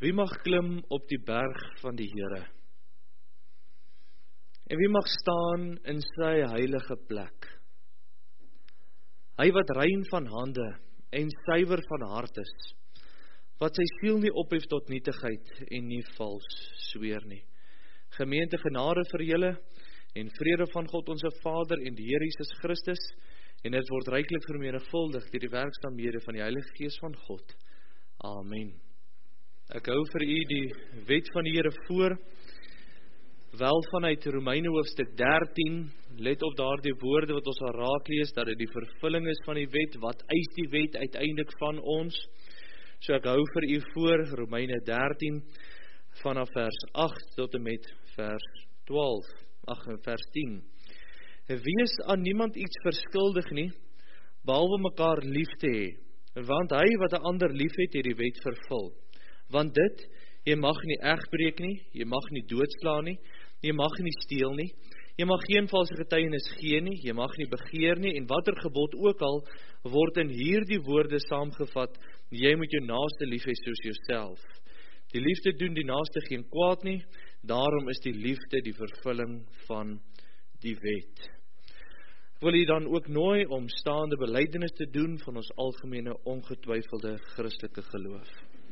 Wie mag klim op die berg van die Here? En wie mag staan in sy heilige plek? Hy wat rein van hande en suiwer van hart is, wat sy siel nie ophef tot nietigheid en nie vals sweer nie. Gemeente, genade vir julle en vrede van God onze Vader en die Here Jesus Christus, en dit word ryklik vermenigvuldig deur die werksaamhede van die Heilige Gees van God. Amen. Ek hou vir u die wet van die Here voor, wel vanuit Romeine hoofstuk 13, let op daardie woorde wat ons al raak lees, dat dit die vervulling is van die wet, wat eis die wet uiteindelik van ons. So ek hou vir u voor, Romeine 13, vanaf vers 8 tot en met vers 12, vers 10. Wees aan niemand iets verskuldig nie, behalwe mekaar lief te hê, want hy wat 'n ander lief het, het die wet vervul. Want dit, jy mag nie egbreek nie, jy mag nie doodslaan nie, jy mag nie steel nie, jy mag geen valse getuienis gee nie, jy mag nie begeer nie, en watter gebod ook al, word in hierdie woorde saamgevat, jy moet jou naaste lief hê soos jouself. Die liefde doen die naaste geen kwaad nie, daarom is die liefde die vervulling van die wet. Ek wil u dan ook nooi om staande belydenis te doen van ons algemene ongetwyfelde Christelike geloof.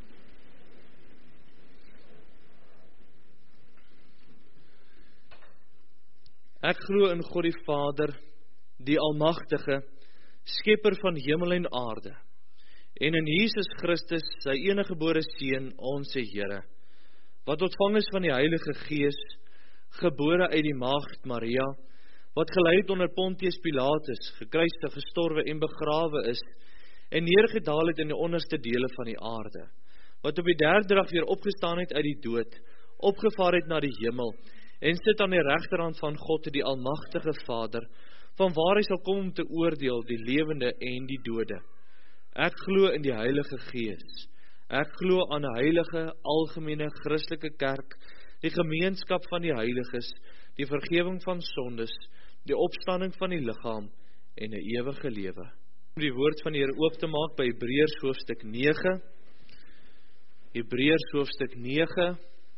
Ek glo in God die Vader, die Almagtige, Skepper van hemel en aarde, en in Jesus Christus, sy eniggebore Seun, onze Here, wat ontvang is van die Heilige Gees, gebore uit die maagd Maria, wat gelei het onder Pontius Pilatus, gekruisig, gestorwe en begrawe is, en neergedaal het in die onderste dele van die aarde, wat op die derde dag weer opgestaan het uit die dood, opgevaar het na die hemel, en sit aan die regterhand van God, die Almagtige Vader, van waar hy sal kom om te oordeel die lewende en die dode. Ek glo in die Heilige Gees. Ek glo aan 'n heilige, algemene, Christelike kerk, die gemeenskap van die heiliges, die vergewing van sondes, die opstanding van die liggaam en 'n ewige lewe. Om die woord van die Here oop te maak by Hebreërs hoofstuk 9. Hebreërs hoofstuk 9.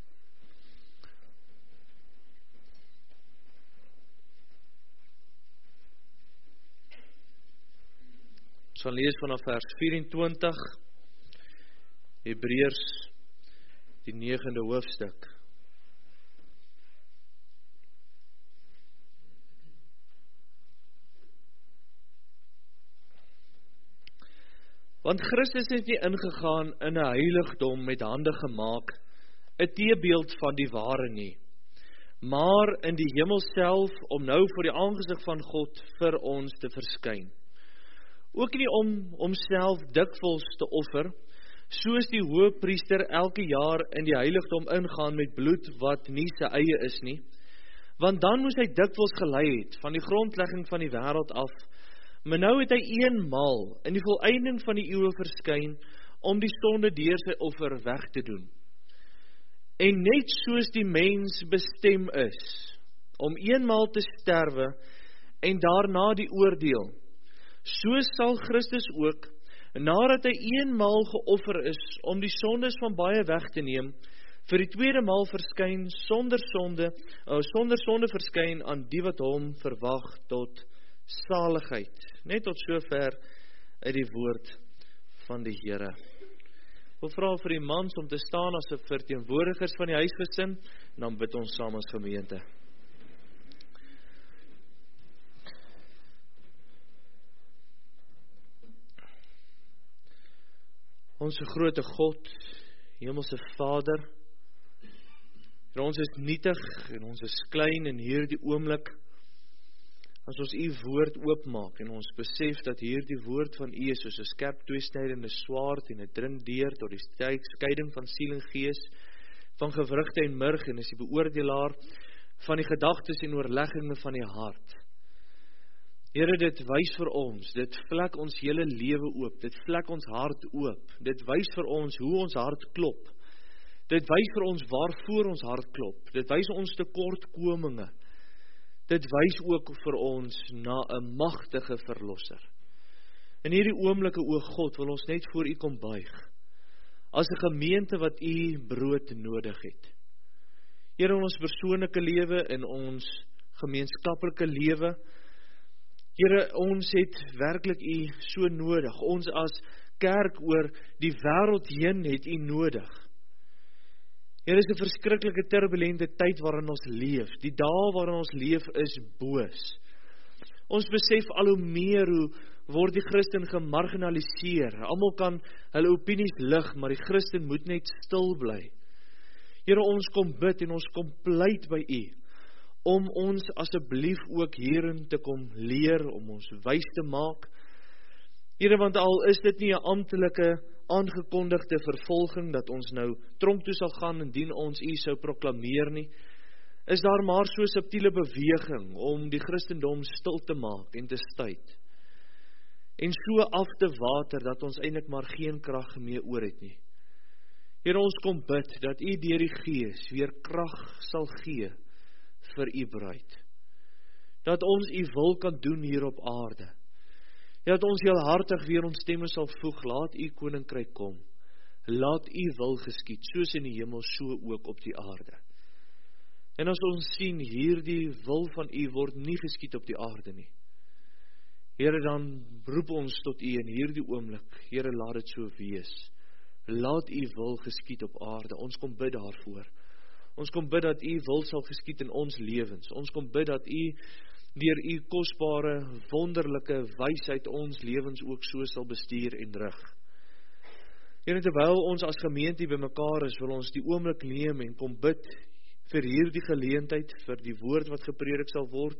Ons gaan lees vanaf vers 24, Hebreërs, die 9de hoofstuk. Want Christus het nie ingegaan in 'n heiligdom met hande gemaak, 'n teebeeld van die ware nie, maar in die hemel self, om nou voor die aangesig van God vir ons te verskyn. Ook nie om homself dikwels te offer, soos die hoëpriester elke jaar in die heiligdom ingaan met bloed wat nie sy eie is nie, want dan moes hy dikwels gelei het van die grondlegging van die wêreld af, maar nou het hy eenmaal in die volëinding van die eeue verskyn, om die sonde deur sy offer weg te doen. En net soos die mens bestem is, om eenmaal te sterwe, en daarna die oordeel, so sal Christus ook, nadat hy eenmaal geoffer is, om die sondes van baie weg te neem, vir die tweede maal verskyn, sonder sonde verskyn aan die wat hom verwag tot saligheid. Net tot sover uit die woord van die Here. Ek wil vra vir die mans om te staan as verteenwoordigers van die huisgesin, en dan bid ons saam as gemeente. Onse groote God, Hemelse Vader, ons is nietig en ons is klein in hierdie oomblik, as ons u woord oopmaak en ons besef dat hierdie woord van u is soos 'n skerp tweesnydende swaard en dit dring deur tot die skeiding van siel en gees, van gewrigte en murg, en is die beoordelaar van die gedagtes en oorlegginge van die hart. Here, dit wys vir ons, dit vlek ons hele lewe oop, dit vlek ons hart oop, dit wys vir ons hoe ons hart klop, dit wys vir ons waarvoor ons hart klop, dit wys ons tekortkominge, dit wys ook vir ons na 'n magtige verlosser. In hierdie oomblikke, o God, wil ons net voor u kom buig, as 'n gemeente wat U brood nodig het. Here, in ons persoonlike lewe, in ons gemeenskaplike lewe, Here, ons het werklik U so nodig. Ons as kerk oor die wêreld heen het U nodig. Here, is 'n verskriklike turbulente tyd waarin ons leef. Die dae waarin ons leef is boos. Ons besef al hoe meer hoe word die Christen gemarginaliseer. Almal kan hulle opinies lig, maar die Christen moet net stil bly. Here, ons kom bid en ons kom pleit by U, om ons asseblief ook hierin te kom leer, om ons wys te maak. Here, want al is dit nie 'n amptelike aangekondigde vervolging, dat ons nou tronk toe sal gaan indien ons U sou proklameer nie, is daar maar so subtiele beweging om die Christendom stil te maak en te stuit. En so af te water, dat ons eintlik maar geen krag meer oor het nie. Here, ons kom bid, dat U deur die Gees weer krag sal gee vir U bruid. Dat ons U wil kan doen hier op aarde. Dat ons heelhartig weer ons stemme sal voeg, laat U koninkryk kom. Laat U wil geskied, soos in die hemel, so ook op die aarde. En as ons sien, hierdie wil van U word nie geskied op die aarde nie. Here, dan roep ons tot U in hierdie oomblik. Here, laat dit so wees. Laat U wil geskied op aarde. Ons kom bid daarvoor. Ons kom bid dat U wil sal geskied in ons lewens. Ons kom bid dat U deur U kosbare, wonderlike wysheid ons lewens ook so sal bestuur en rig. Here, terwyl ons as gemeente bymekaar is, wil ons die oomblik neem en kom bid vir hierdie geleentheid, vir die woord wat gepredik sal word,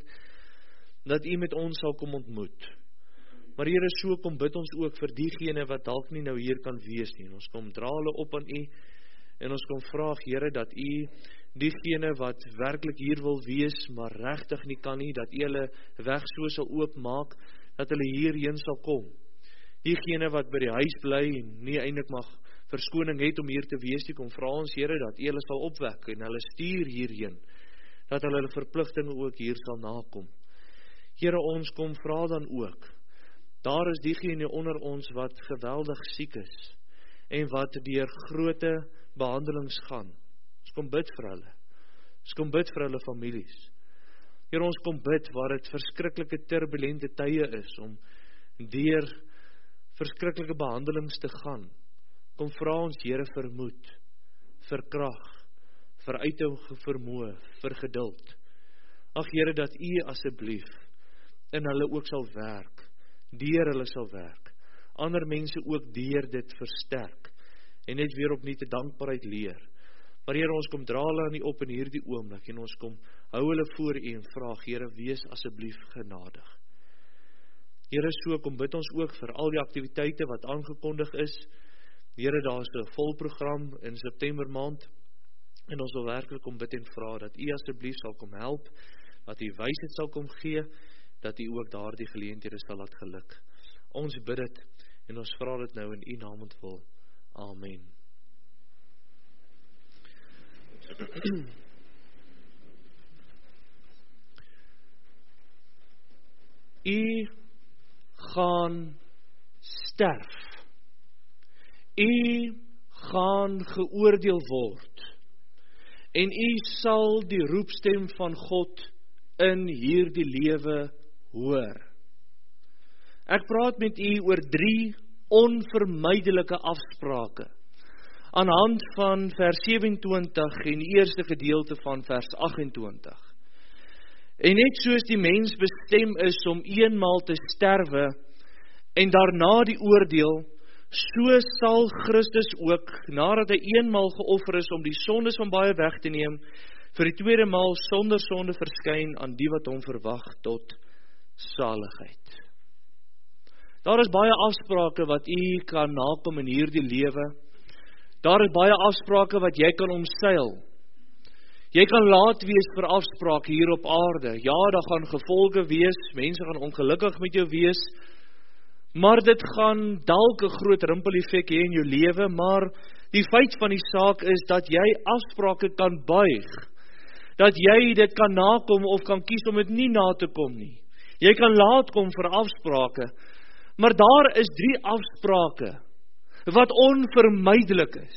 dat U met ons sal kom ontmoet. Maar Here, so kom bid ons ook vir diegene wat dalk nie nou hier kan wees nie. En ons kom dra hulle op aan U, en ons kom vra, Here, dat U diegene wat werklik hier wil wees, maar regtig nie kan nie, dat U hulle weg so sal oopmaak, dat hulle hierheen sal kom. Diegene wat by die huis bly en nie eintlik mag verskoning het om hier te wees nie, kom vra ons, Here, dat U hulle sal opwek en hulle stuur hierheen, dat hulle verpligtinge ook hier sal nakom. Here, ons kom vra dan ook, daar is diegene onder ons wat geweldig siek is, en wat deur groote behandelings gaan. Ons kom bid vir hulle. Ons kom bid vir hulle families. Here, ons kom bid waar dit verskriklike turbulente tye is, om deur verskriklike behandelings te gaan. Kom vra ons, Here, vir moed, vir krag, vir uithou vermoë, vir geduld. Ag Here, dat U asseblief in hulle ook sal werk, deur hulle sal werk, ander mense ook deur dit versterk, en net weer opnuut te dankbaarheid leer. Maar Here, ons kom dra hulle aan U op in hierdie oomblik, en ons kom hou hulle voor U en vra, Here, wees asseblief genadig. Here, so kom bid ons ook vir al die aktiwiteite wat aangekondig is. Here, daar is 'n vol program in September maand, en ons wil werklik kom bid en vra, dat U asseblief sal kom help, dat U wysheid sal kom gee, dat U ook daardie geleenthede sal laat geluk. Ons bid dit, en ons vra dit nou in U naam ontwil. Amen. U gaan sterf. U gaan geoordeel word. En u sal die roepstem van God in hierdie lewe hoor. Ek praat met u oor 3 onvermydelike afsprake aan hand van vers 27 en die eerste gedeelte van vers 28. En net soos die mens bestem is om eenmaal te sterwe en daarna die oordeel, so sal Christus ook, nadat hy eenmaal geoffer is om die sondes van baie weg te neem, vir die tweede maal sonder sonde verskyn aan die wat hom verwag tot saligheid. Daar is baie afsprake wat u kan nakom in hierdie lewe. Daar is baie afsprake wat jy kan omseil. Jy kan laat wees vir afsprake hier op aarde. Ja, daar gaan gevolge wees, mense gaan ongelukkig met jou wees, maar dit gaan dalk 'n groot rimpel-effek hê in jou lewe, maar die feit van die saak is dat jy afsprake kan buig, dat jy dit kan nakom of kan kies om dit nie na te kom nie. Jy kan laat kom vir afsprake, maar daar is 3 afsprake wat onvermydelik is.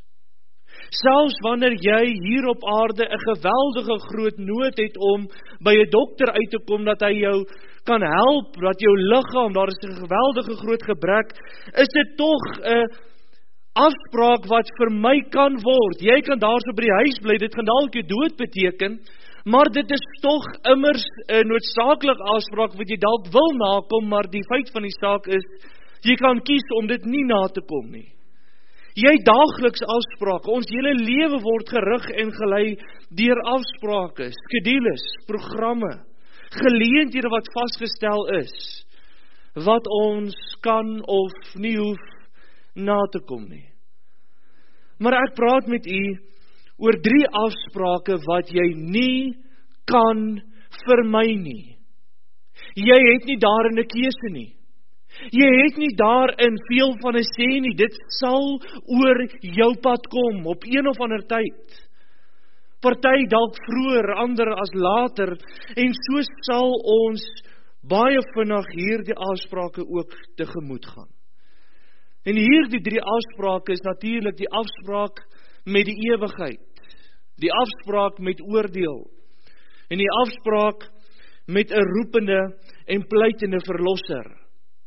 Selfs wanneer jy hier op aarde 'n geweldige groot nood het om by 'n dokter uit te kom, dat hy jou kan help, dat jou liggaam, daar is 'n geweldige groot gebrek, is dit tog 'n afspraak wat vermy kan word. Jy kan daarso by die huis bly, dit gaan dalk jou dood beteken, maar dit is tog immers 'n noodsaaklike afspraak wat jy dalk wil nakom, maar die feit van die saak is, jy kan kies om dit nie na te kom nie. Jy daagliks afsprake, ons hele lewe word gerig en gelei deur afsprake, skedules, programme, geleenthede wat vasgestel is, wat ons kan of nie hoef na te kom nie. Maar ek praat met u oor 3 afsprake wat jy nie kan vermy nie. Jy het nie daarin 'n keuse nie. Jy het nie daarin veel van 'n sê nie, dit sal oor jou pad kom, op een of ander tyd. Party dalk vroeër, ander as later, en so sal ons baie vinnig hierdie afsprake ook tegemoet gaan. En hierdie 3 afsprake is natuurlik die afspraak met die ewigheid, die afspraak met oordeel, en die afspraak met 'n roepende en pleitende verlosser.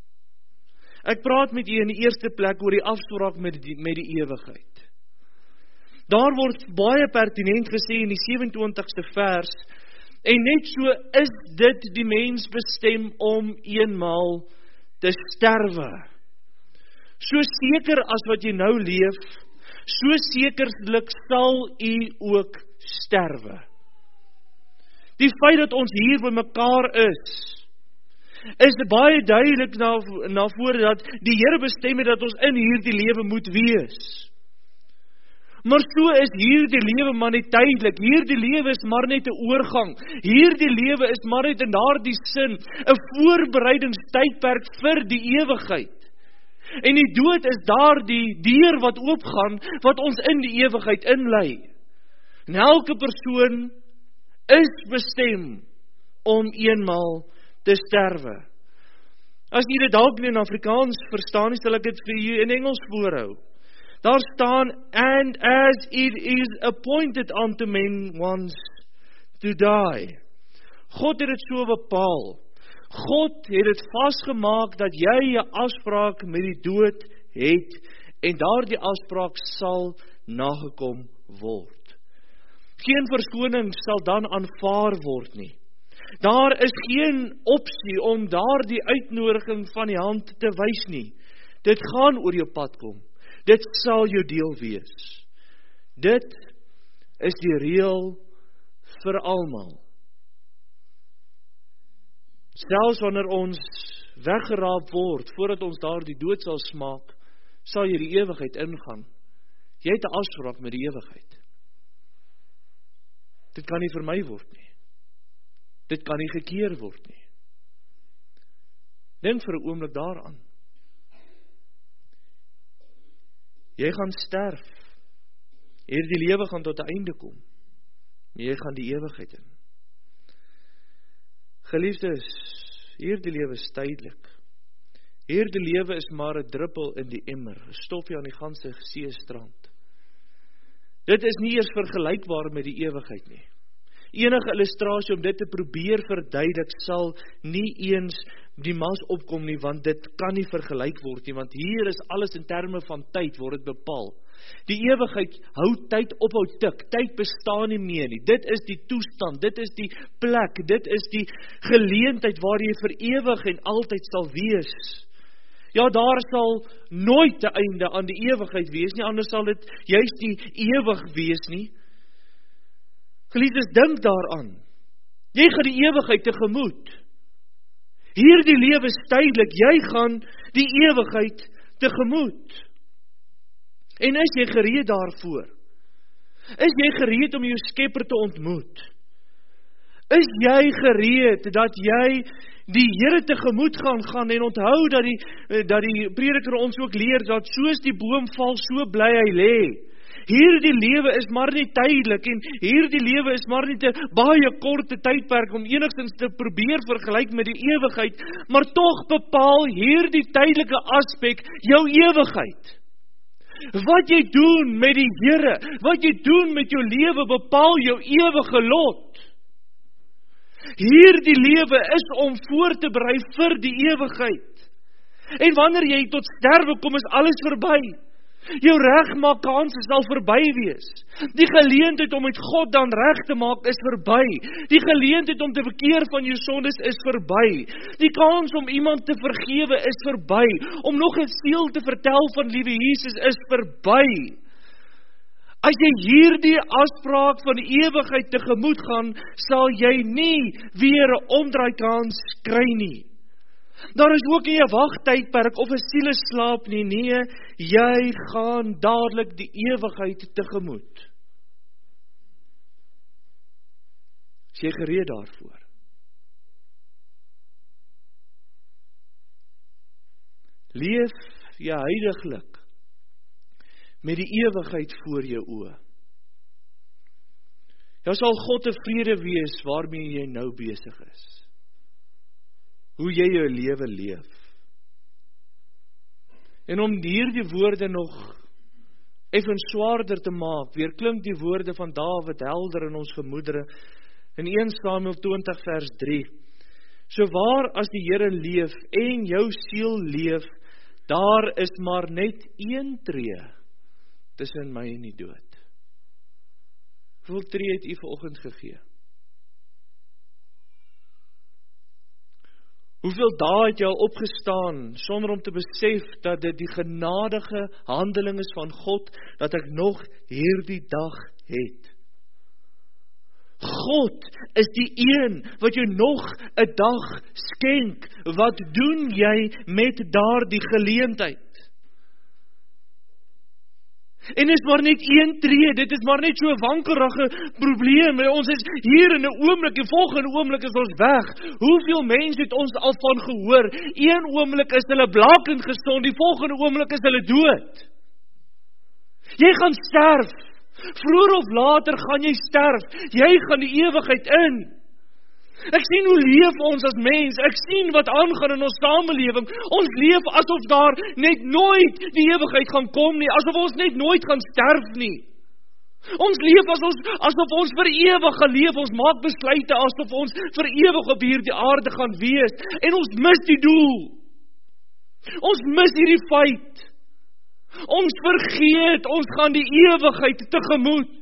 Ek praat met u in die eerste plek oor die afspraak met die ewigheid. Daar word baie pertinent gesê in die 27ste vers, en net so is dit die mens bestem om eenmaal te sterwe. So seker as wat jy nou leef, so sekerlik sal u ook sterwe. Die feit dat ons hier by mekaar is baie duidelik na vore dat die Here bestem het dat ons in hierdie lewe moet wees. Maar so is hierdie lewe maar net tydelik, hierdie lewe is maar net 'n oorgang, hierdie lewe is maar net in daardie sin 'n voorbereidingstydperk vir die ewigheid. En die dood is daardie deur wat oopgaan, wat ons in die ewigheid inlei. En elke persoon is bestem om eenmaal te sterwe. As jy dit dalk nie in Afrikaans verstaan, sal ek dit vir jou in Engels voorhou. Daar staan, and as it is appointed unto men once to die. God het dit so bepaal. God het dit vasgemaak dat jy 'n afspraak met die dood het, en daardie afspraak sal nagekom word. Geen verskoning sal dan aanvaar word nie. Daar is geen opsie om daardie uitnodiging van die hand te wys nie. Dit gaan oor jou pad kom. Dit sal jou deel wees. Dit is die reël vir almal. Selfs wanneer ons weggeraap word, voordat ons daardie dood sal smaak, sal jy die ewigheid ingaan. Jy het 'n afspraak met die ewigheid. Dit kan nie vermy word nie. Dit kan nie gekeer word nie. Dink vir 'n oomblik daaraan. Jy gaan sterf. Hierdie lewe gaan tot 'n einde kom. Jy gaan die ewigheid in. Geliefdes, hierdie lewe is tydelik. Hierdie lewe is maar 'n druppel in die emmer, 'n stofie aan die ganse seestrand. Dit is nie eers vergelykbaar met die ewigheid nie. Enige illustrasie om dit te probeer verduidelik sal nie eens die mas opkom nie, want dit kan nie vergelyk word nie, want hier is alles in terme van tyd word dit bepaal. Die ewigheid hou tyd ophou tik, tyd bestaan nie meer nie. Dit is die toestand, dit is die plek, dit is die geleentheid waar jy vir ewig en altyd sal wees. Ja, daar sal nooit 'n einde aan die ewigheid wees nie, anders sal dit juist nie ewig wees nie. Geliefdes, dink daaraan. Jy gaan die ewigheid tegemoet. Hierdie lewe is tydelik, jy gaan die ewigheid tegemoet. En is jy gereed daarvoor? Is jy gereed om jou Skepper te ontmoet? Is jy gereed dat jy die Here tegemoet gaan en onthou dat die prediker ons ook leer dat soos die boom val, so bly hy lê. Hierdie lewe is maar nie tydelik en hierdie lewe is maar nie 'n baie korte tydperk om enigstens te probeer vergelyk met die ewigheid, maar tog bepaal hierdie tydelike aspek jou ewigheid. Wat jy doen met die Here, wat jy doen met jou lewe, bepaal jou ewige lot. Hierdie lewe is om voor te berei vir die ewigheid. En wanneer jy tot sterwe kom, is alles verby. Jou regmaak-kans sal verby wees. Die geleentheid om met God dan reg te maak is verby. Die geleentheid om te bekeer van jou sondes is verby. Die kans om iemand te vergewe is verby. Om nog 'n siel te vertel van liewe Jesus is verby. As jy hierdie afspraak van die ewigheid tegemoet gaan, sal jy nie weer 'n omdraaikans kry nie. Daar is ook nie 'n wagtydperk of 'n sieleslaap nie. Nee, jy gaan dadelik die ewigheid tegemoet. Is jy gereed daarvoor? Leef jy heiliglik met die ewigheid voor jou oë. Ja, sal God tevrede wees waarmee jy nou besig is. Hoe jy jou lewe leef. En om hierdie woorde nog effens swaarder te maak, weer klink die woorde van Dawid helder in ons gemoedere, in 1 Samuel 20 vers 3. So waar as die Here leef en jou siel leef, daar is maar net een tree tussen my en die dood. Hoeveel tree het u vanoggend gegee? Hoeveel dae het jy al opgestaan, sonder om te besef dat dit die genadige handeling is van God, dat ek nog hierdie dag het. God is die een wat jou nog 'n dag skenk. Wat doen jy met daardie geleentheid? En is maar net een tree, dit is maar net so 'n wankelrige probleem. Ons is hier in 'n oomblik, die volgende oomblik is ons weg. Hoeveel mense het ons al van gehoor? Een oomblik is hulle blakend gesond, die volgende oomblik is hulle dood. Jy gaan sterf. Vroeër of later gaan jy sterf. Jy gaan die ewigheid in. Ek sien hoe leef ons as mens. Ek sien wat aangaan in ons samelewing. Ons leef asof daar net nooit die ewigheid gaan kom nie. Asof ons net nooit gaan sterf nie. Ons leef asof ons vir ewig gaan leef. Ons maak besluite asof ons vir ewig op hierdie aarde gaan wees. En ons mis die doel. Ons mis hierdie feit. Ons vergeet, ons gaan die ewigheid tegemoet.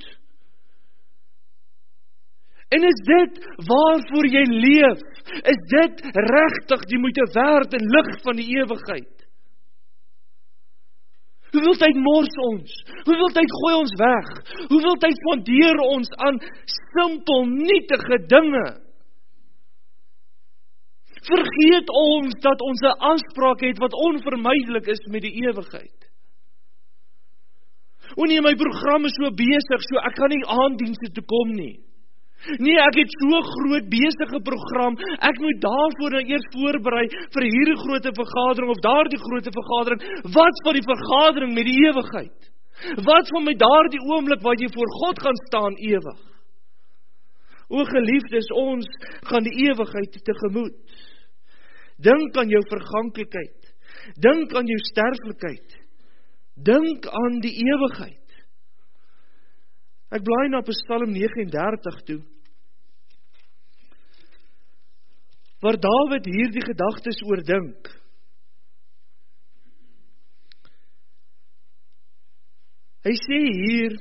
En is dit waarvoor jy leef? Is dit regtig die moeite werd in lig van die ewigheid? Hoeveel tyd mors ons? Hoeveel tyd gooi ons weg? Hoeveel tyd spandeer ons aan simpel, nietige dinge? Vergeet ons dat ons 'n afspraak het wat onvermydelik is met die ewigheid. O nee, my program is so besig, so ek kan nie aanddienste toe kom nie. Nee, ek het so groot besige program, ek moet daarvoor nou eers voorberei vir hierdie groot vergadering of daardie groot vergadering. Wat van die vergadering met die ewigheid? Wat van met daardie oomblik wat jy voor God gaan staan ewig? O geliefdes, ons gaan die ewigheid tegemoet. Dink aan jou verganklikheid. Dink aan jou sterflikheid. Dink aan die ewigheid. Ek blaai na Psalm 39 toe, waar Dawid hierdie gedagtes oordink. Hy sê hier,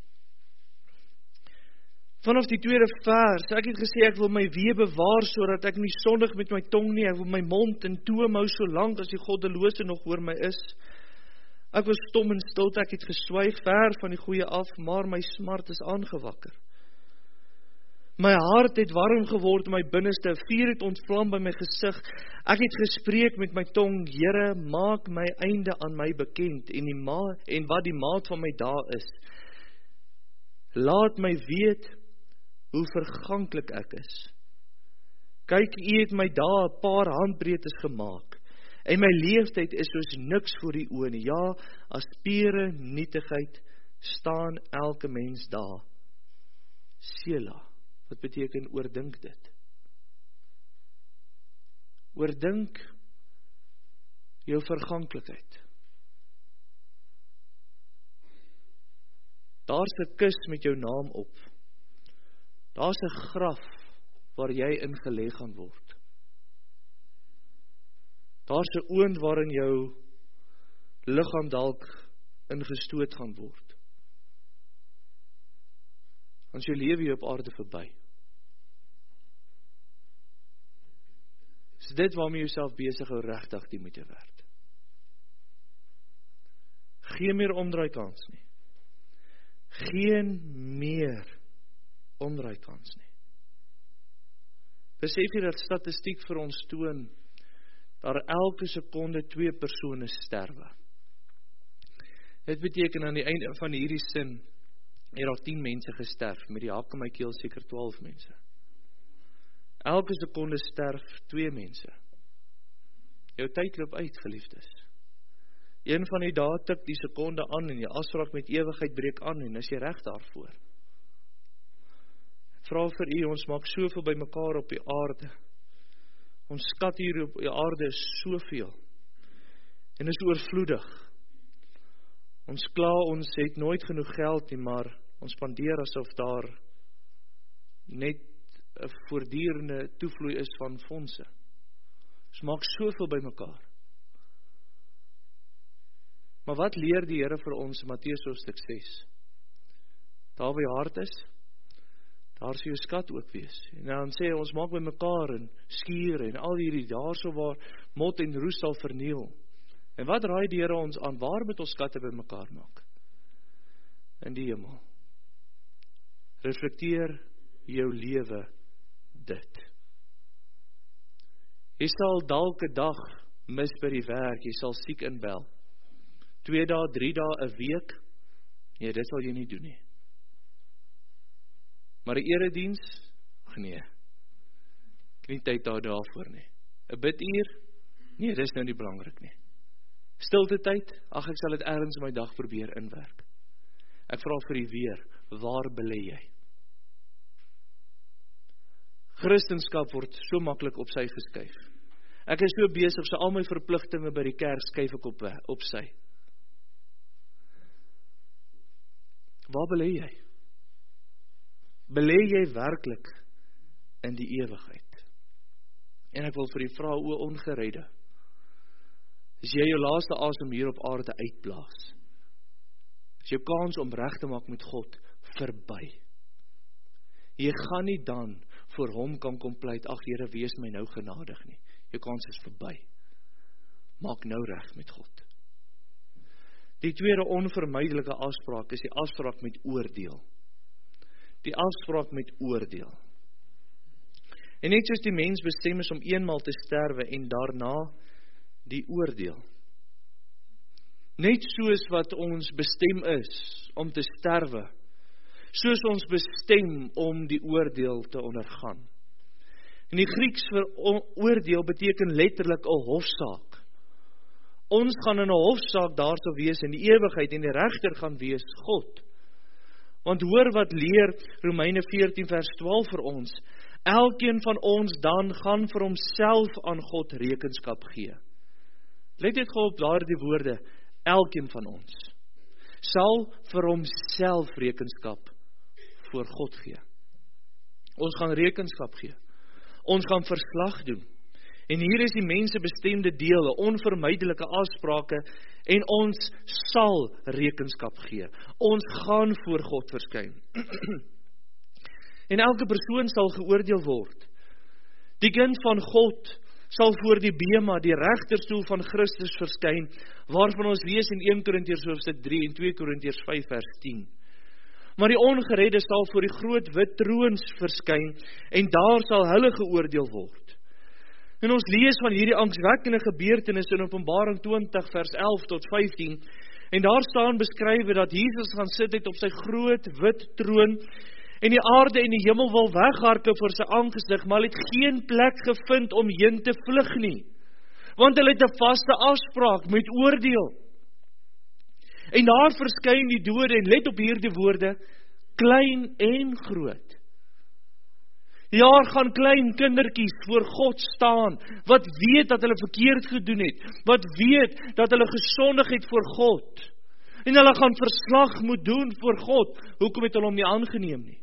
vanaf die 2de vers, ek het gesê, ek wil my wee bewaar, sodat ek nie sondig met my tong nie, ek wil my mond in toom hou, solank as die goddelose nog oor my is. Ek was stom en stilte, ek het geswyg ver van die goeie af, maar my smart is aangewakker. My hart het warm geword in my binneste, vuur het ontvlam by my gesig. Ek het gespreek met my tong, Here, maak my einde aan my bekend, en wat die maat van my dae is. Laat my weet hoe verganklik ek is. Kyk, U het my dae 'n paar handbreedtes gemaak. En my leeftyd is soos niks voor die oë nie. Ja, as pure nietigheid staan elke mens daar. Sela, wat beteken oordink dit? Oordink jou verganklikheid. Daar's 'n kus met jou naam op. Daar's 'n graf waar jy in gelê gaan word. Daar's 'n oond waarin jou liggaam dalk ingestoot gaan word. Ons jou lewe hier op aarde verby. Is dit waarmee jy jouself besig hou regtig die moeite werd? Geen meer omdraaikans nie. Geen meer omdraaikans nie. Besef jy dat statistiek vir ons toon, daar elke sekonde 2 persone sterwe. Dit beteken aan die einde van hierdie sin, het daar 10 mense gesterf, met die hak in my keel seker 12 mense. Elke sekonde sterf 2 mense. Jou tyd loop uit, geliefdes. Een van die dae tik die sekonde aan en die afspraak met ewigheid breek aan en is jy reg daarvoor. Ek vra vir u, ons maak soveel by mekaar op die aarde. Ons skat hier op die aarde is soveel. En is oorvloedig. Ons kla, ons het nooit genoeg geld nie, maar ons spandeer asof daar net 'n voortdurende toevloei is van fondse. Ons maak soveel by mekaar. Maar wat leer die Here vir ons in Matteus hoofstuk 6? Daar waar jou hart is, daar sal jou skat ook wees. En dan sê ons maak by mekaar en skuur en al hierdie daar so waar mot en roes sal verniel. En wat raai die Here ons aan? Waar moet ons skatte by mekaar maak? In die hemel. Reflekteer jou lewe dit. Jy sal dalk 'n dag mis by die werk, jy sal siek inbel. 2 dae, 3 dae, 'n week. Nee, dit sal jy nie doen nie. Maar 'n erediens? Ag nee. Ek het nie tyd daarvoor nie. 'n biduur? Nee, dis nou nie belangrik nie. Stilte tyd? Ag, ek sal dit ergens in my dag probeer inwerk. Ek vra vir u weer, waar belê jy? Christenskap word so maklik op sy geskuif. Ek is so besig, so al my verpligtinge by die kerk skuif ek op sy. Waar belê jy? Belê jy werklik in die ewigheid? En ek wil vir u vra, o ongeredde, as jy jou laaste asem hier op aarde uitblaas, is jou kans om reg te maak met God verby. Jy gaan nie dan voor hom kan kom pleit, ag Here, wees my nou genadig nie. Jou kans is verby. Maak nou reg met God. Die tweede onvermydelike afspraak is die afspraak met oordeel. Die afspraak met oordeel. En net soos die mens bestem is om eenmaal te sterwe en daarna die oordeel. Net soos wat ons bestem is om te sterwe, soos ons bestem om die oordeel te ondergaan. In die Grieks vir oordeel beteken letterlik 'n hofsaak. Ons gaan in 'n hofsaak daar sal wees in die ewigheid en die regter gaan wees God. Want hoor wat leer Romeine 14 vers 12 vir ons. Elkeen van ons dan gaan vir homself aan God rekenskap gee. Let dit gou op daardie woorde, elkeen van ons sal vir homself rekenskap voor God gee. Ons gaan rekenskap gee. Ons gaan verslag doen. En hier is die mense bestemde dele, onvermydelike afsprake, en ons sal rekenskap gee. Ons gaan voor God verskyn. En elke persoon sal geoordeel word. Die kind van God sal voor die bema, die regterstoel van Christus verskyn, waarvan ons lees in 1 Korintiërs hoofstuk 3 en 2 Korintiërs 5 vers 10. Maar die ongeredde sal voor die groot wit troons verskyn, en daar sal hulle geoordeel word. En ons lees van hierdie angswekkende gebeurtenisse in Openbaring 20 vers 11 tot 15, en daar staan beskrywe dat Jesus gaan sit het op sy groot wit troon, en die aarde en die hemel wil wegharke voor sy aangesig, maar hulle het geen plek gevind om heen te vlug nie, want hulle het 'n vaste afspraak met oordeel. En daar verskyn die dode, en let op hierdie woorde, klein en groot. Daar gaan klein kindertjies voor God staan, wat weet dat hulle verkeerd gedoen het, wat weet dat hulle gesondig het voor God. En hulle gaan verslag moet doen voor God. Hoekom het hulle hom nie aangeneem nie?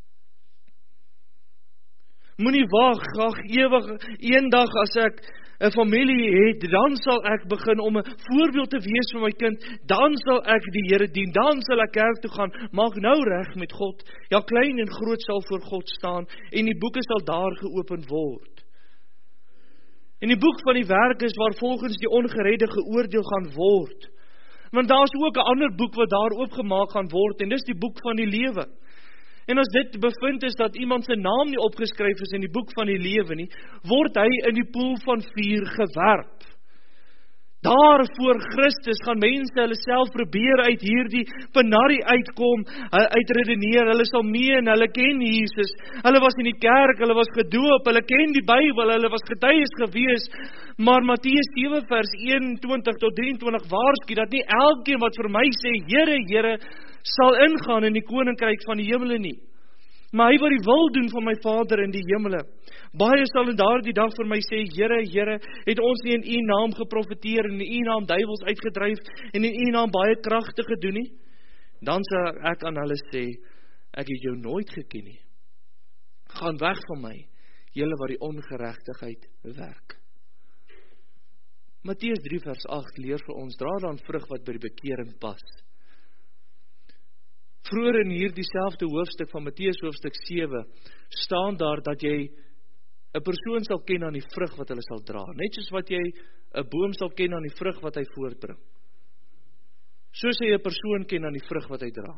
Moenie wag, ewig, eendag as ek 'n familie het, dan sal ek begin om 'n voorbeeld te wees vir my kind, dan sal ek die Here dien, dan sal ek kerk toe gaan, maak nou reg met God, ja klein en groot sal voor God staan, en die boeke sal daar geopen word. En die boek van die werk is waar volgens die ongeredde geoordeel gaan word, want daar is ook 'n ander boek wat daar oopgemaak gaan word, en dis die boek van die lewe. En as dit bevind is dat iemand se naam nie opgeskryf is in die boek van die lewe nie, word hy in die poel van vuur gewerp. Daar voor Christus gaan mense hulle self probeer uit hierdie penarie uitkom, uitredeneer, hulle sal meen, hulle ken Jesus, hulle was in die kerk, hulle was gedoop, hulle ken die Bybel, hulle was getuies gewees, maar Matteus 7 vers 21 tot 23 waarsku dat nie elkeen wat vir my sê, Here, Here, sal ingaan in die koninkryk van die hemele nie. Maar hy wat die wil doen van my Vader in die hemele. Baie sal in daardie dag vir my sê, Here, Here, het ons nie in U naam geprofeteer, en in U naam duiwels uitgedryf, en in U naam baie kragte gedoen nie? Dan sal ek aan hulle sê, ek het jou nooit geken nie. Gaan weg van my, julle wat die ongeregtigheid werk. Matteus 3 vers 8 leer vir ons, dra dan vrug wat by die bekering pas. Vroeër in hierdie selfde hoofstuk van Matteus hoofstuk 7 staan daar dat jy 'n persoon sal ken aan die vrug wat hulle sal dra. Net soos wat jy 'n boom sal ken aan die vrug wat hy voortbring. So sê jy 'n persoon ken aan die vrug wat hy dra.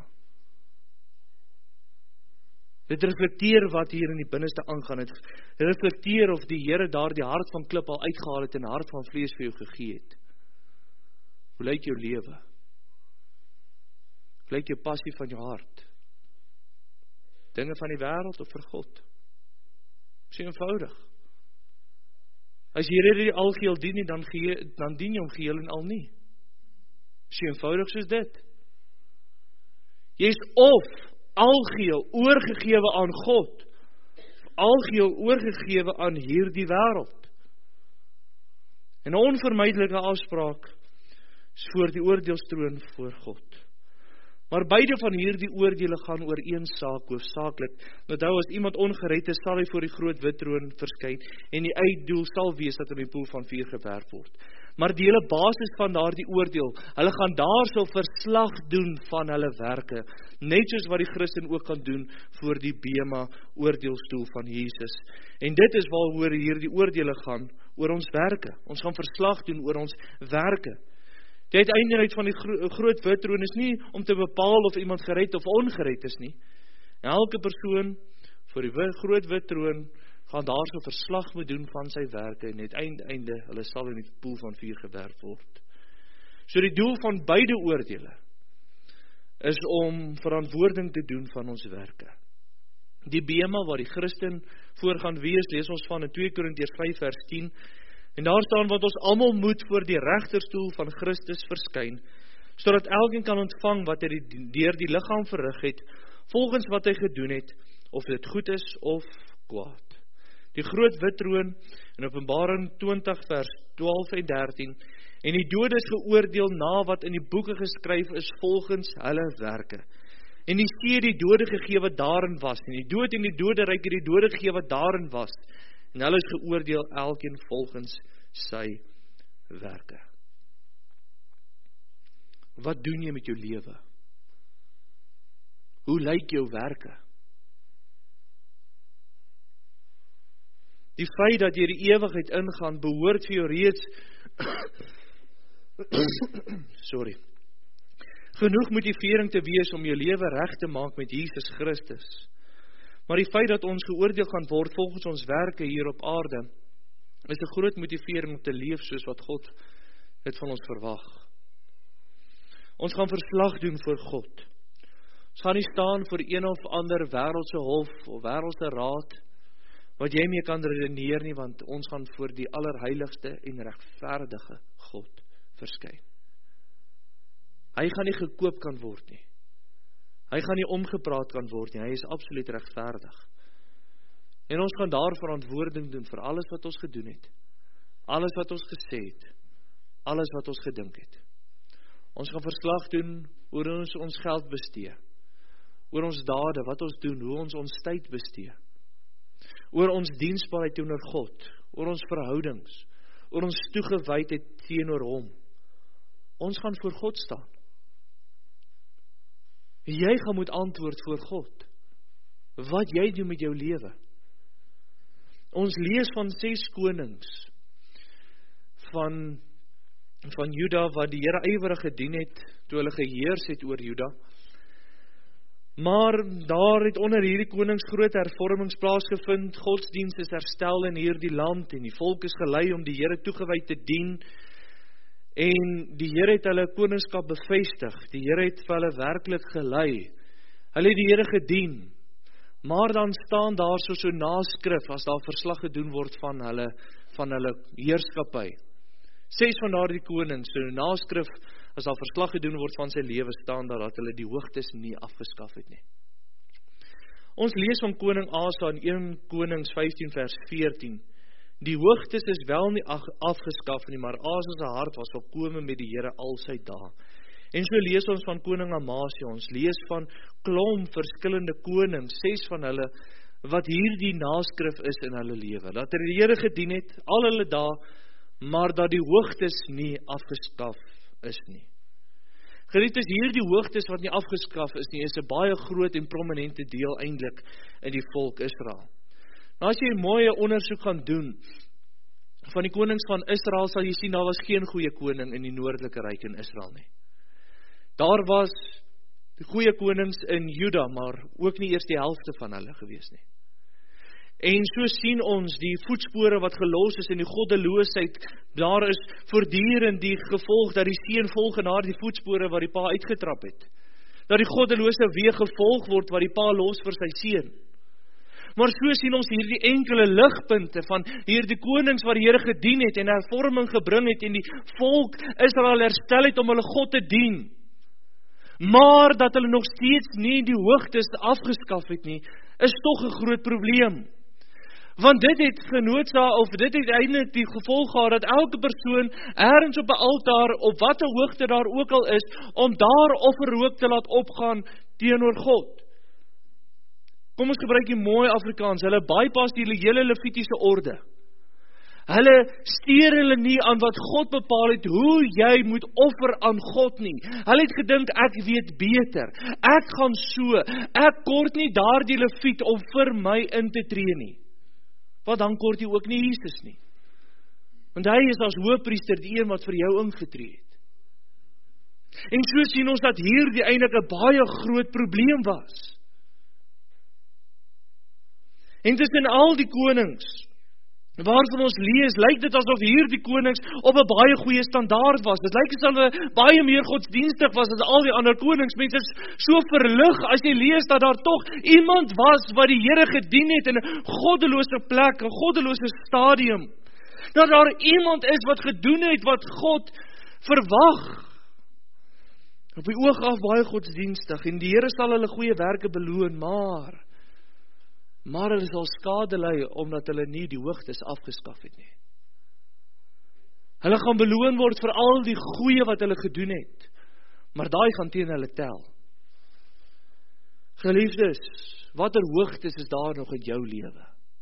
Dit reflekteer wat hier in die binneste aangaan. Dit reflekteer of die Here daar die hart van klip al uitgehaal het en 'n hart van vlees vir jou gegee het. Hoe lyk jou lewe? Lyk jou passie van jou hart? Dinge van die wêreld of vir God? Dis eenvoudig. As jy die algeheel dien nie, dan dien jy hom geheel en al nie. Dis eenvoudig soos dit. Jy is of algeheel oorgegewe aan God, of algeheel oorgegewe aan hierdie wêreld. En 'n onvermydelike afspraak is voor die oordeelstroon voor God. Maar beide van hierdie oordeele gaan oor een saak, hoofsaaklik. Onthou, as iemand ongered is, sal hy voor die groot wit troon verskyn, en die uitdoel sal wees dat hy in die poel van vuur gewerp word. Maar die hele basis van daardie oordeel, hulle gaan daarso verslag doen van hulle werke, net soos wat die Christen ook kan doen voor die Bema oordeelstoel van Jesus. En dit is waaroor hierdie oordeele gaan, oor ons werke. Ons gaan verslag doen oor ons werke. Die uiteindelikheid van die groot wit troon is nie om te bepaal of iemand gered of ongered is nie. Elke persoon voor die groot wit troon gaan daar so verslag moet doen van sy werke, en uiteinde hulle sal in die poel van vuur gewerp word. So die doel van beide oordeele is om verantwoording te doen van ons werke. Die Bema waar die Christen voor gaan wees, lees ons van in 2 Korintiërs 5 vers 10, en daar staan, want ons almal moet voor die regterstoel van Christus verskyn, sodat elkeen kan ontvang wat hy deur die liggaam verrig het, volgens wat hy gedoen het, of dit goed is of kwaad. Die groot wit troon in Openbaring 20 vers 12 en 13, en die dode is geoordeel na wat in die boeke geskryf is volgens hulle werke. En die see die dode gegee wat daarin was, en die dood en die doderyk het die dode gegee wat daarin was, en hulle is geoordeel elkeen volgens sy werke. Wat doen jy met jou lewe? Hoe lyk jou werke? Die feit dat jy die ewigheid ingaan, behoort vir jou reeds genoeg motivering te wees om jou lewe reg te maak met Jesus Christus. Maar die feit dat ons geoordeel gaan word volgens ons werke hier op aarde, is 'n groot motivering om te leef soos wat God dit van ons verwag. Ons gaan verslag doen voor God. Ons gaan nie staan voor een of ander wêreldse hof of wêreldse raad, wat jy mee kan redeneer nie, want ons gaan voor die allerheiligste en regverdige God verskyn. Hy gaan nie gekoop kan word nie. Hy gaan nie omgepraat kan word nie, hy is absoluut regverdig. En ons gaan daar verantwoording doen vir alles wat ons gedoen het, alles wat ons gesê het, alles wat ons gedink het. Ons gaan verslag doen oor hoe ons geld bestee, oor ons dade, wat ons doen, hoe ons tyd bestee, oor ons diensbaarheid teenoor God, oor ons verhoudings, oor ons toegewydheid teenoor hom. Ons gaan voor God staan. Jy gaan moet antwoord voor God, wat jy doen met jou lewe. Ons lees van 6 konings, van Juda, wat die Here ywerig gedien het, toe hulle geheers het oor Juda. Maar daar het onder hierdie konings groot hervormings plaasgevind, godsdienst is herstel in hierdie land, en die volk is gelei om die Here toegewyd te dien, en die Here het hulle koningskap bevestig, die Here het vir hulle werklik gelei, hulle het die Here gedien, maar dan staan daar so naskrif, as daar verslag gedoen word van hulle heerskappy. 6 van daardie konings, so naskrif, as daar verslag gedoen word van sy lewe, staan daar dat hulle die hoogtes nie afgeskaf het nie. Ons lees van koning Asa in 1 Konings 15 vers 14. Die hoogtes is wel nie afgeskaf nie, maar Asa se hart was volkome met die Here al sy dae. En so lees ons van koning Amasia, ons lees van klomp verskillende konings, 6 van hulle, wat hierdie naskrif is in hulle lewe, dat hulle die Here gedien het, al hulle dae, maar dat die hoogtes nie afgeskaf is nie. Geliefdes, hierdie hoogtes wat nie afgeskaf is nie, is 'n baie groot en prominente deel eintlik in die volk Israel. Nou as jy 'n mooi ondersoek gaan doen van die konings van Israel, sal jy sien, daar was geen goeie koning in die noordelike ryk in Israel nie. Daar was die goeie konings in Juda, maar ook nie eers die helfte van hulle gewees nie. En so sien ons die voetspore wat gelos is in die goddeloosheid, daar is voortdurend die gevolg dat die seun volg na die voetspore wat die pa uitgetrap het. Dat die goddelose weeg gevolg word wat die pa los vir sy seun. Maar so sien ons hierdie enkele ligpunte van hierdie konings wat die Here gedien het en hervorming gebring het en die volk Israel herstel het om hulle God te dien. Maar dat hulle nog steeds nie die hoogtes afgeskaf het nie, is tog 'n groot probleem. Want dit het dit het eintlik die gevolg gehad dat elke persoon ergens op 'n altaar, op watter hoogte daar ook al is, om daar offerrook te laat opgaan teenoor God. Kom ons gebruik die mooi Afrikaans, hulle bypas die hele Levitiese orde. Hulle steur hulle nie aan wat God bepaal het, hoe jy moet offer aan God nie. Hulle het gedink, ek weet beter, ek gaan so, ek kort nie daardie Leviet om vir my in te tree nie. Want dan kort jy ook nie Jesus nie. Want hy is as hoëpriester die een wat vir jou ingetree het. En so sien ons dat hierdie eintlik 'n baie groot probleem was. En tussen al die konings waarvan ons lees, lyk dit asof hierdie konings op 'n baie goeie standaard was. Dit lyk asof hulle baie meer godsdienstig was as al die ander konings. Mense is so verlig as jy lees dat daar tog iemand was wat die Here gedien het in 'n goddelose plek, 'n goddelose stadium. Dat daar iemand is wat gedoen het wat God verwag. Op die oog af baie godsdienstig en die Here sal hulle goeie werke beloon, maar hulle sal skade ly omdat hulle nie die hoogtes afgeskaf het nie. Hulle gaan beloon word vir al die goeie wat hulle gedoen het, maar daai gaan teen hulle tel. Geliefdes, watter hoogtes is daar nog in jou lewe?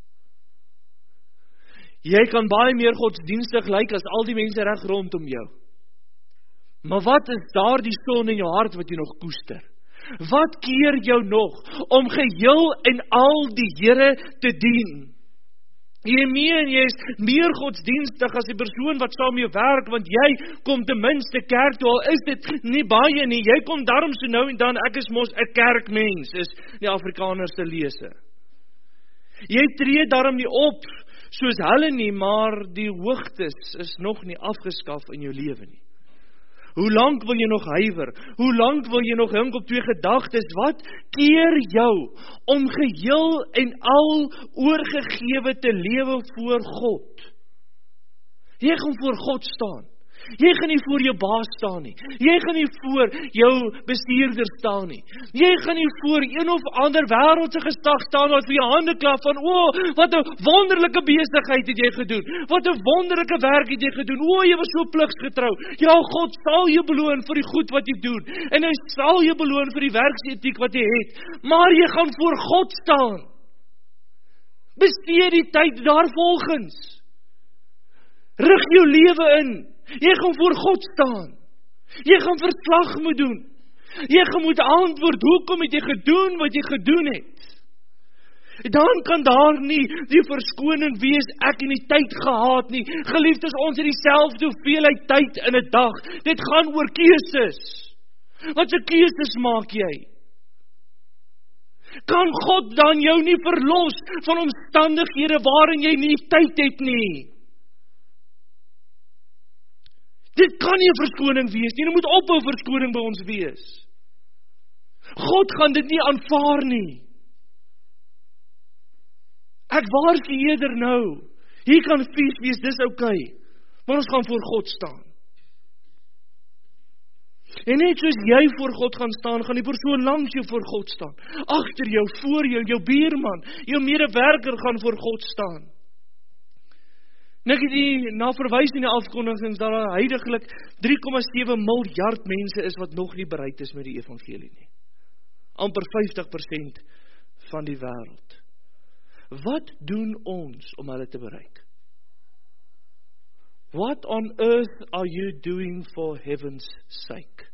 Jy kan baie meer godsdienstig lyk as al die mense reg rondom jou. Maar wat is daar die son in jou hart wat jy nog koester? Wat keer jou nog om geheel en al die Here te dien? Jy is meer godsdienstig as die persoon wat saam jou werk, want jy kom ten minste kerk toe, al is dit nie baie nie, jy kom daarom so nou en dan, ek is mos 'n kerkmens, is die Afrikaners se lese. Jy tree daarom nie op soos hulle nie, maar die hoogtes is nog nie afgeskaf in jou lewe nie. Hoe lank wil jy nog huiwer? Hoe lank wil jy nog hink op twee gedagtes? Wat keer jou om geheel en al oorgegewe te lewe voor God? Jy gaan voor God staan. Jy gaan nie voor jou baas staan nie. Jy gaan nie voor jou bestuurder staan nie. Jy gaan nie voor een of ander wêreldse gesag staan wat vir jou hande klap van, wat 'n wonderlike besigheid het jy gedoen. Wat 'n wonderlike werk het jy gedoen. Jy was so pligsgetrou. Ja, God sal jou beloon vir die goed wat jy doen. En hy sal jou beloon vir die werksetiek wat jy het. Maar jy gaan voor God staan. Bestee die tyd daarvolgens. Rig jou lewe in. Jy gaan voor God staan. Jy gaan verslag moet doen. Jy gaan moet antwoord, hoekom het jy gedoen wat jy gedoen het? Dan kan daar nie die verskoning wees, ek het nie tyd gehad nie. Geliefdes, ons het dieselfde hoeveelheid tyd in 'n dag. Dit gaan oor keuses. Wat 'n keuses maak jy? Kan God dan jou nie verlos van omstandighede waarin jy nie tyd het nie? Dit kan nie 'n verskoning wees nie, dit moet ophou verskoning by ons wees. God gaan dit nie aanvaar nie. Ek waarsku eerder nou, hier kan fees wees, dis okay, maar ons gaan voor God staan. En net soos jy voor God gaan staan, gaan die persoon langs jou voor God staan. Agter jou, voor jou, jou buurman, jou medewerker gaan voor God staan. En ek het na verwys in die afkondigings dat daar huidiglik 3,7 miljard mense is wat nog nie bereid is met die evangelie nie. Amper 50% van die wêreld. Wat doen ons om hulle te bereik? What on earth are you doing for heaven's sake?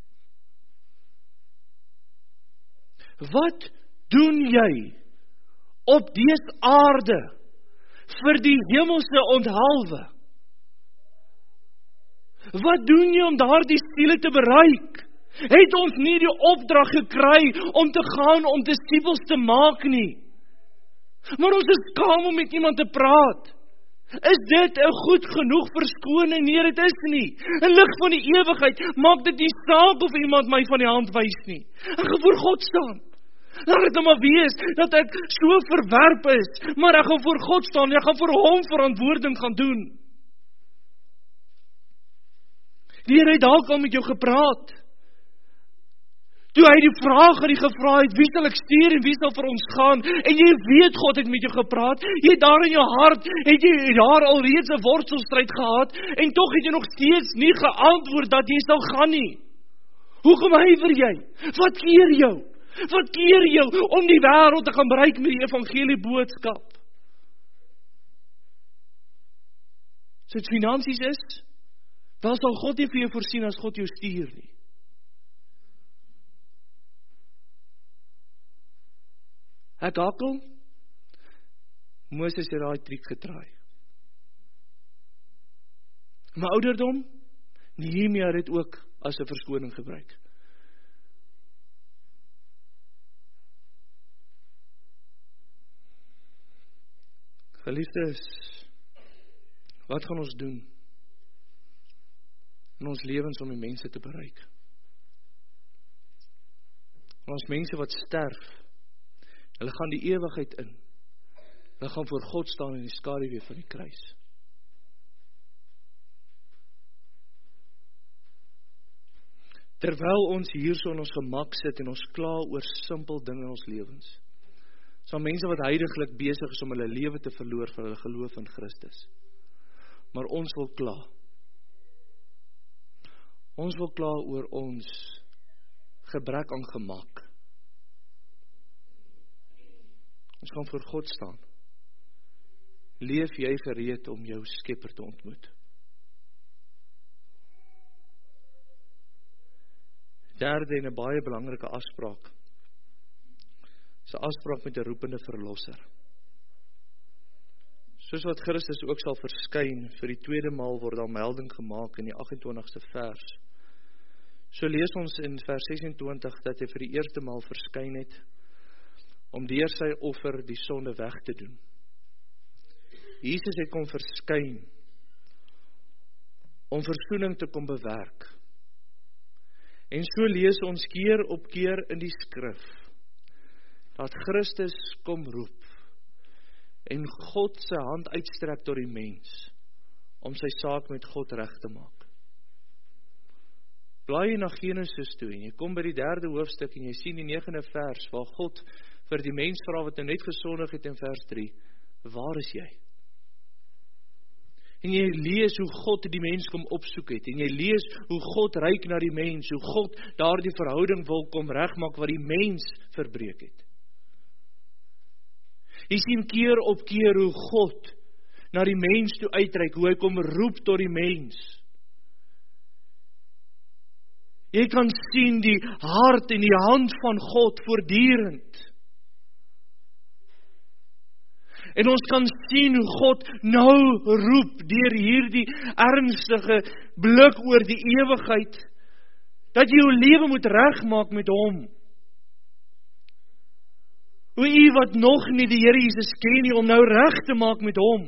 Wat doen jy op dese aarde vir die hemelse onthaalwe? Wat doen jy om daardie siele te bereik? Het ons nie die opdrag gekry om te gaan om disippels te maak nie? Maar ons is skaam om met iemand te praat. Is dit 'n goed genoeg verskoning? Nee, dit is nie. In lig van die ewigheid maak dit nie saak of iemand my van die hand wys nie. Ek gaan voor God staan. Laat dit nou maar wees dat ek so verwerp is, maar ek gaan voor God staan en ek gaan vir hom verantwoording gaan doen. Die Here het dalk al met jou gepraat. Toe hy die vraag aan die gevra het, wie sal ek stuur en wie sal vir ons gaan? En jy weet God het met jou gepraat. Jy daar in jou hart, het jy daar al reeds 'n worstelstryd gehad en tog het jy nog steeds nie geantwoord dat jy sal gaan nie. Hoekom huiwer jy? Wat keer jou? Wat keer jou om die wêreld te gaan bereik met die evangelie boodskap? As dit finansies is, wel sal God nie vir jou voorsien as God jou stuur nie. Ek hakkel, Moses het daai triek getraai. My ouderdom, Nehemia het dit ook as 'n verskoning gebruik. Geliefdes, wat gaan ons doen in ons lewens om die mense te bereik? Ons mense wat sterf, hulle gaan die ewigheid in. Hulle gaan voor God staan in die skaduwee van die kruis. Terwyl ons hierso in ons gemak sit en ons kla oor simpel dinge in ons lewens, sal mense wat huidiglik besig is om hulle lewe te verloor vir hulle geloof in Christus. Maar ons wil kla. Ons wil kla oor ons gebrek aan gemak. Ons gaan voor God staan. Leef jy gereed om jou Skepper te ontmoet? Derde en 'n baie belangrike afspraak. Dis 'n afspraak met 'n roepende verlosser. Soos wat Christus ook sal verskyn, vir die tweede maal word daar melding gemaak in die 28ste vers. So lees ons in vers 26 dat hy vir die eerste maal verskyn het, om deur sy offer die sonde weg te doen. Jesus het kom verskyn, om versoening te kom bewerk. En so lees ons keer op keer in die skrif, dat Christus kom roep, en God sy hand uitstrek tot die mens, om sy saak met God reg te maak. Blaai jy na Genesis toe en jy kom by die 3de hoofstuk en jy sien die 9de vers waar God vir die mens vra wat nou net gesondig het in vers 3, waar is jy? En jy lees hoe God die mens kom opsoek het, en jy lees hoe God ryk na die mens, hoe God daardie verhouding wil kom regmaak wat die mens verbreek het. Jy sien keer op keer hoe God na die mens toe uitreik, hoe hy kom roep tot die mens. Jy kan sien die hart en die hand van God voortdurend. En ons kan sien hoe God nou roep deur hierdie ernstige blik oor die ewigheid, dat jy jou lewe moet regmaak met hom. Hoe u wat nog nie die Here Jesus ken nie, om nou reg te maak met hom.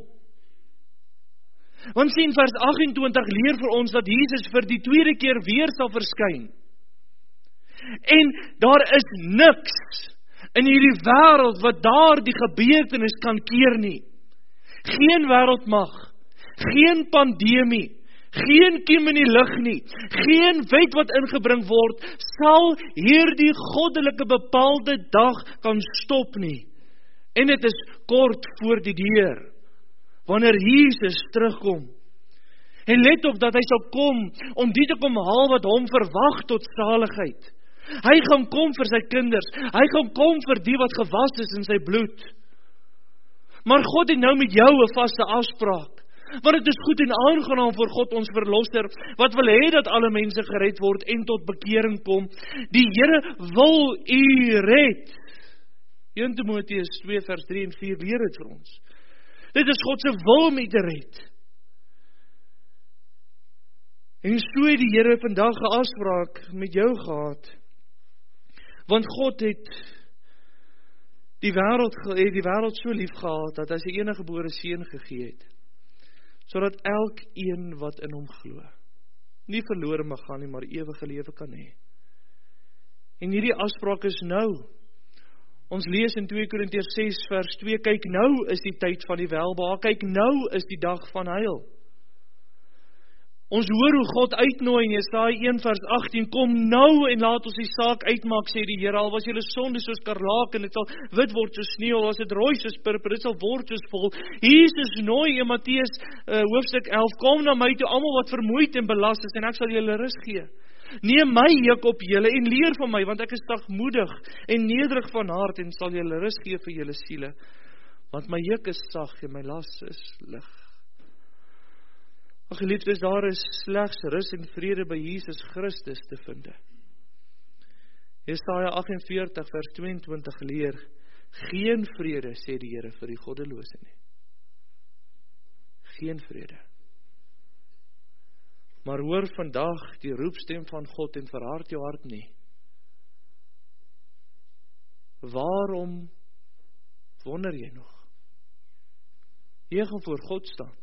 Want sien vers 28 leer vir ons dat Jesus vir die tweede keer weer sal verskyn. En daar is niks in hierdie wêreld wat daardie gebeurtenis kan keer nie. Geen wêreldmag, geen pandemie, geen kiem in die lug nie, geen wet wat ingebring word, sal hierdie goddelike bepaalde dag kan stop nie. En dit is kort voor die deur, wanneer Jesus terugkom. En let op dat hy sal kom, om die te kom haal wat hom verwag tot saligheid. Hy gaan kom vir sy kinders, hy gaan kom vir die wat gewas is in sy bloed. Maar God het nou met jou 'n vaste afspraak, want dit is goed en aangenaam vir God ons verlosser, wat wil hê dat alle mense gered word en tot bekering kom. Die Here wil u red. 1 Timoteus 2 vers 3 en 4 leer dit vir ons. Dit is God se wil om u te red. En so het die Here vandag 'n afspraak met jou gehad. Want God het die wêreld so lief gehad, dat hy sy enige gebore seun gegee het, sodat elkeen wat in hom glo, nie verlore mag gaan nie, maar ewige lewe kan hê. En hierdie afspraak is nou. Ons lees in 2 Korintiërs 6 vers 2, kyk nou is die tyd van die welbehae, kyk nou is die dag van heil. Ons hoor hoe God uitnooi in Jesaja 1 vers 18, kom nou en laat ons die saak uitmaak, sê die Here, al was julle sonde soos karlaken, dit sal wit word soos sneeu, al was dit rooi soos purper, dit sal word soos wol. Jesus nooi in Matteus hoofstuk 11, kom na my toe, almal wat vermoeid en belas is, en ek sal julle rus gee. Neem my juk op julle en leer van my, want ek is sagmoedig en nederig van hart, en sal julle rus gee vir julle siele, want my juk is sag en my las is lig. Geliefdes, daar is slegs rus en vrede by Jesus Christus te vind. Jesaja 48 vers 22 leer, geen vrede, sê die Here, vir die goddelose nie. Geen vrede. Maar hoor vandag die roepstem van God en verhard jou hart nie. Waarom wonder jy nog? Jy gaan voor God staan.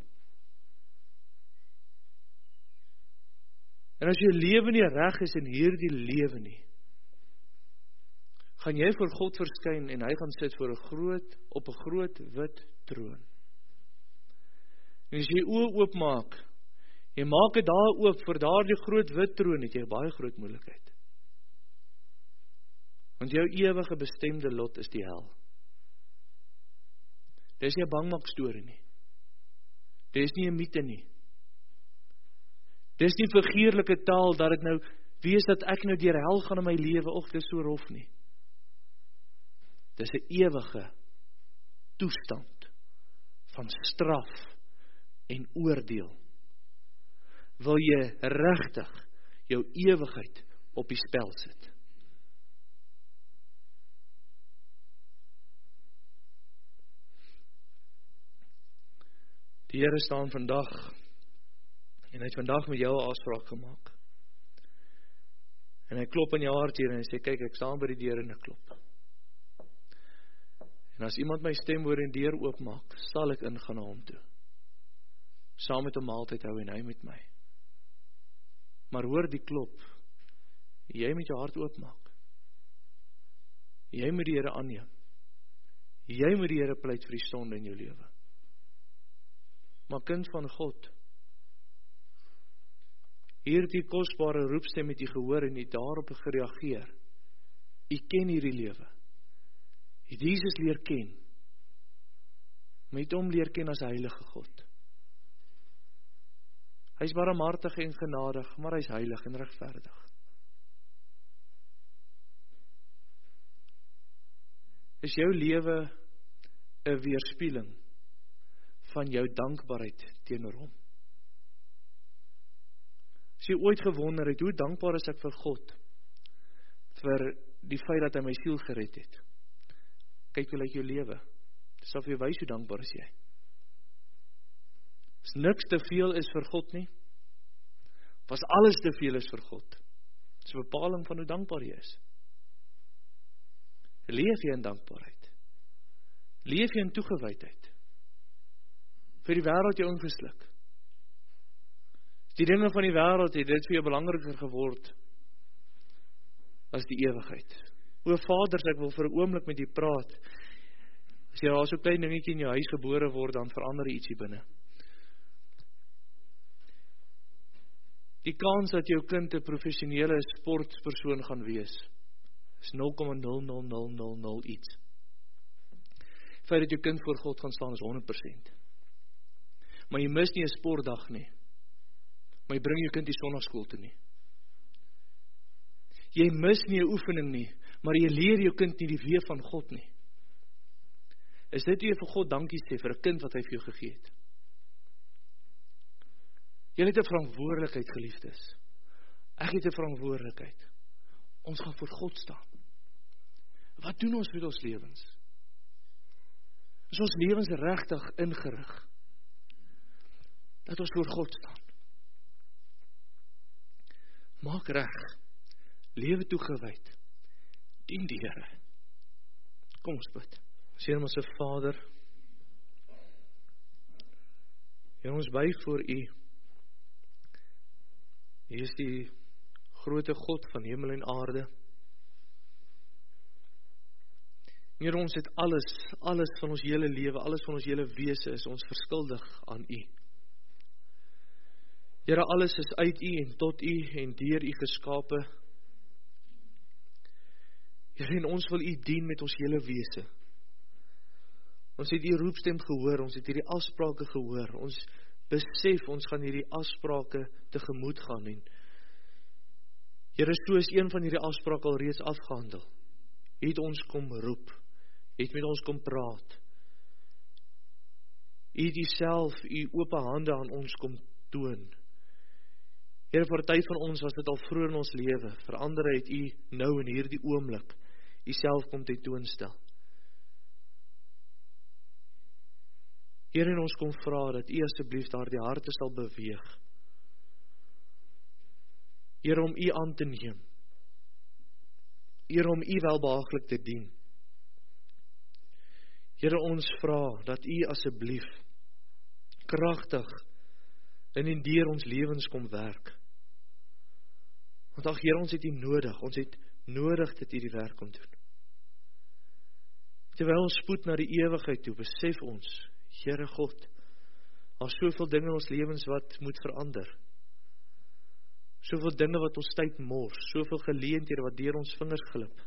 En as jou lewe nie reg is in hierdie lewe nie, gaan jy voor God verskyn en hy gaan sit op 'n groot wit troon. En as jy oë oopmaak, jy maak dit daar oop vir daardie groot wit troon, het jy baie groot moeilikheid. Want jou ewige bestemde lot is die hel. Dit is nie 'n bangmak storie nie. Dit is nie 'n mite nie. Dis nie figuurlike taal dat dit nou wees dat ek nou deur hel gaan in my lewe, of dis so rof nie. Dis 'n ewige toestand van straf en oordeel. Wil jy regtig jou ewigheid op die spel sit? Die Here staan vandag, en hy het vandag met jou 'n afspraak gemaak. En hy klop in jou hart hier en hy sê, kyk, ek staan by die deur en ek klop. En as iemand my stem hoor en deur oopmaak, sal ek ingaan na hom toe. Saam met hom maaltyd hou en hy met my. Maar hoor die klop. Jy moet jou hart oopmaak. Jy moet die Here aanneem. Jy moet die Here pleit vir die sonde in jou lewe. Maar kind van God, hierdie kosbare roepstem het U gehoor en U het daarop gereageer. U ken hierdie lewe. U het Jesus leer ken. Maar U het hom leer ken as heilige God. Hy is barmhartig en genadig, maar hy is heilig en regverdig. Is jou lewe 'n weerspieëling van jou dankbaarheid teenoor hom? As jy ooit gewonder het, hoe dankbaar is ek vir God, vir die feit dat hy my siel gered het? Kyk hoe lyk jou lewe. Dit sal vir jou wys hoe dankbaar is jy. As niks te veel is vir God nie, of as alles te veel is vir God, dit is 'n bepaling van hoe dankbaar jy is. Leef jy in dankbaarheid? Leef jy in toegewydheid? Vir die wêreld jou ingesluk? Die dinge van die wêreld het dit vir jou belangriker geword as die ewigheid. O Vader, ek wil vir 'n oomblik met U praat. As jy daar so 'n klein dingetjie in jou huis gebore word, dan verander ietsie binne. Die kans dat jou kind 'n professionele sportpersoon gaan wees, is 0,00000 iets. Die feit dat jou kind voor God gaan staan is 100%. Maar jy mis nie 'n sportdag nie. Maar jy bring jou kind die sonnaarskool toe nie. Jy mis nie 'n oefening nie, maar jy leer jou kind nie die weë van God nie. Is dit hoe jy vir God dankie sê vir 'n kind wat hy vir jou gegee het? Jy het 'n verantwoordelikheid, geliefdes. Ek het 'n verantwoordelikheid. Ons gaan voor God staan. Wat doen ons met ons lewens? Is ons lewens regtig ingerig dat ons voor God staan? Maak reg, lewe toegewyd, dien die Here. Kom ons bid. Hemelse Vader, Here, ons buig voor U. U is die grootte God van hemel en aarde. Here, ons het alles van ons hele lewe, alles van ons hele wese is ons verskuldig aan U. Here, alles is uit U en tot U en deur U geskape. Here, en ons wil U dien met ons hele wese. Ons het U roepstem gehoor, ons het hierdie afsprake gehoor, ons besef ons gaan hierdie afsprake tegemoet gaan en Here, so is een van hierdie afsprake al reeds afgehandel. U het ons kom roep, U het met ons kom praat. U het Uself, U oop hande aan ons kom toon. Here, vir 'n tyd van ons was dit al vroeër in ons lewe, vir ander het U nou in hierdie oomblik Uself kom tentoonstel. Here, en ons kom vra dat U asseblief daardie harte sal beweeg. Here, om U aan te neem. Here, om U welbehaaglik te dien. Here, ons vra dat U asseblief kragtig in en deur ons lewens kom werk. Want ag Here, ons het U nodig. Ons het nodig dat U die werk kom doen. Terwyl ons spoed na die ewigheid toe, besef ons, Here God, daar is soveel dinge in ons lewens wat moet verander. Soveel dinge wat ons tyd mors, soveel geleenthede wat deur ons vingers glip.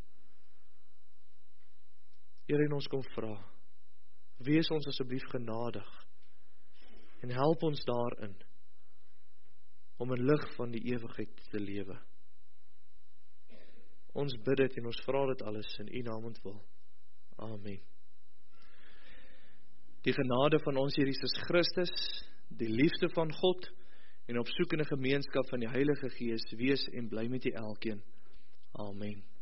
Here, en ons kom vra, wees ons asseblief genadig en help ons daarin om in lig van die ewigheid te lewe. Ons bid dit en ons vra dit alles in U naam ontwil. Amen. Die genade van ons Here Jesus Christus, die liefde van God en opsoekende gemeenskap van die Heilige Gees wees en bly met U elkeen. Amen.